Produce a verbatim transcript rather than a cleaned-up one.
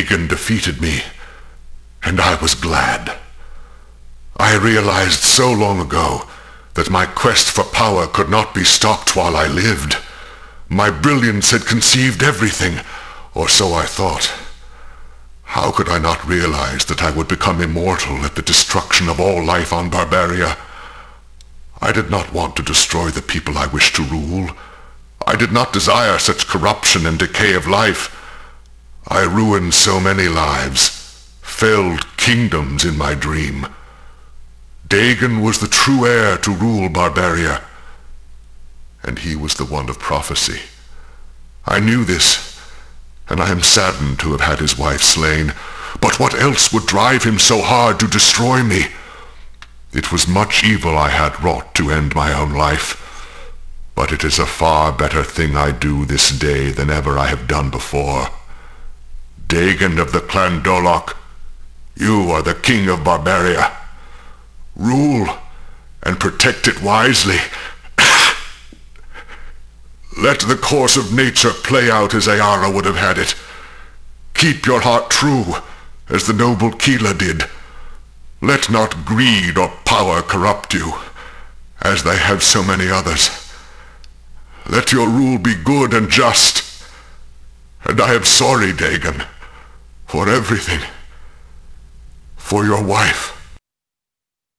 Dagon defeated me, and I was glad. I realized so long ago that my quest for power could not be stopped while I lived. My brilliance had conceived everything, or so I thought. How could I not realize that I would become immortal at the destruction of all life on Barbaria? I did not want to destroy the people I wished to rule. I did not desire such corruption and decay of life. I ruined so many lives, felled kingdoms in my dream. Dagon was the true heir to rule Barbaria, and he was the one of prophecy. I knew this, and I am saddened to have had his wife slain. But what else would drive him so hard to destroy me? It was much evil I had wrought to end my own life, but it is a far better thing I do this day than ever I have done before. Dagon of the Clan Dolok, you are the king of Barbaria. Rule and protect it wisely. Let the course of nature play out as Ayara would have had it. Keep your heart true, as the noble Keela did. Let not greed or power corrupt you, as they have so many others. Let your rule be good and just. And I am sorry, Dagon, for everything. For your wife.